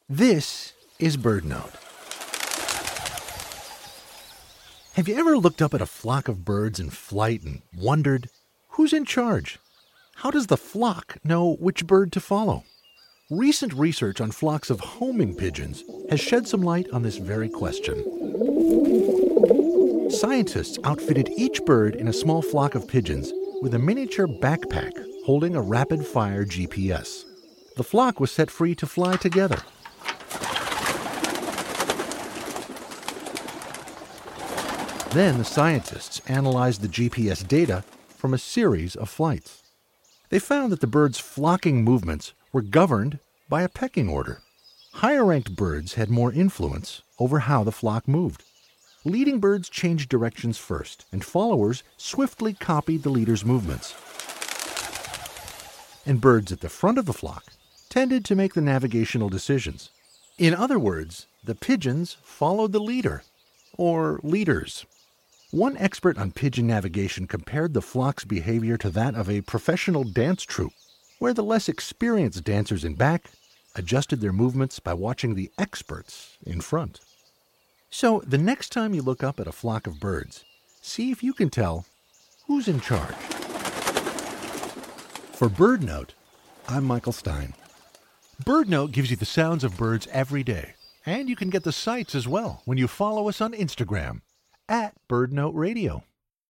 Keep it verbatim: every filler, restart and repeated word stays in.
This is BirdNote. Have you ever looked up at a flock of birds in flight and wondered, who's in charge? How does the flock know which bird to follow? Recent research on flocks of homing pigeons has shed some light on this very question. Scientists outfitted each bird in a small flock of pigeons with a miniature backpack holding a rapid-fire G P S. The flock was set free to fly together. Then the scientists analyzed the G P S data from a series of flights. They found that the birds' flocking movements were governed by a pecking order. Higher-ranked birds had more influence over how the flock moved. Leading birds changed directions first, and followers swiftly copied the leader's movements. And birds at the front of the flock tended to make the navigational decisions. In other words, the pigeons followed the leader, or leaders. One expert on pigeon navigation compared the flock's behavior to that of a professional dance troupe, where the less experienced dancers in back adjusted their movements by watching the experts in front. So the next time you look up at a flock of birds, see if you can tell who's in charge. For BirdNote, I'm Michael Stein. BirdNote gives you the sounds of birds every day, and you can get the sights as well when you follow us on Instagram at BirdNote Radio.